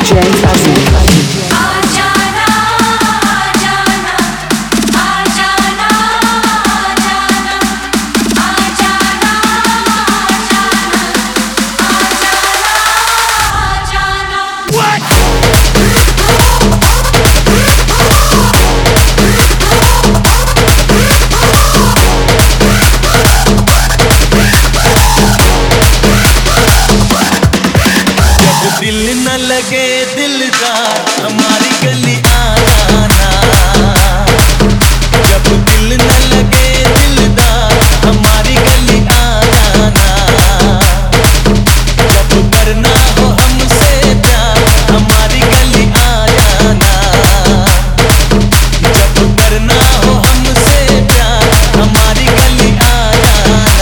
DJ Fuzzy. दिल न लगे दिलदार हमारी गली आ जाना। जब दिल न लगे दिलदार हमारी गली आ जाना। जब करना हो हमसे प्यार हमारी गली आ जाना। जब करना हो हमसे प्यार हमारी गली आ जाना।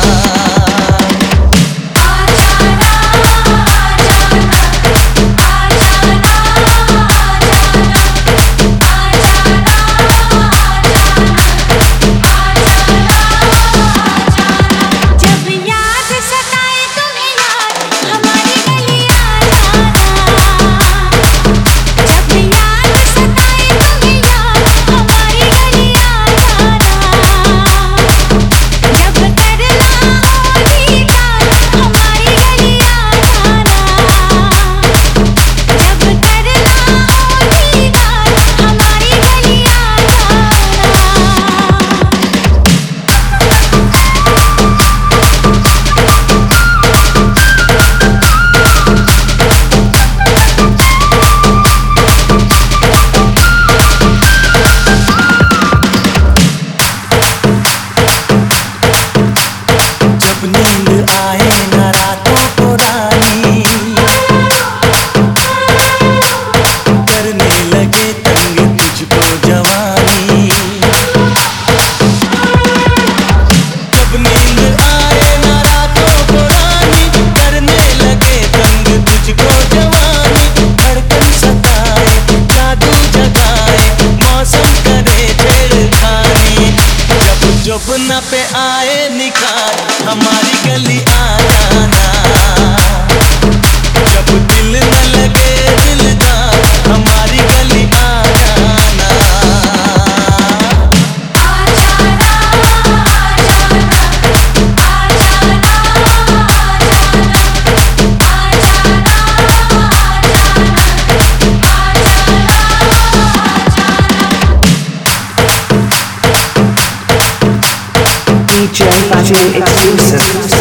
नींद आए न रातों को रानी करने लगे तंग तुझको जवानी। जब नींद आए न रातों को रानी करने लगे तंग तुझको जवानी। धड़कन सताए जादू जगाए मौसम करे छेड़खानी। जब न पे आए निखार हमारी गली आ जाना। जब दिल न लगे दिलदार हमारी गली आ जाना। DJ Fuzzy exclusive.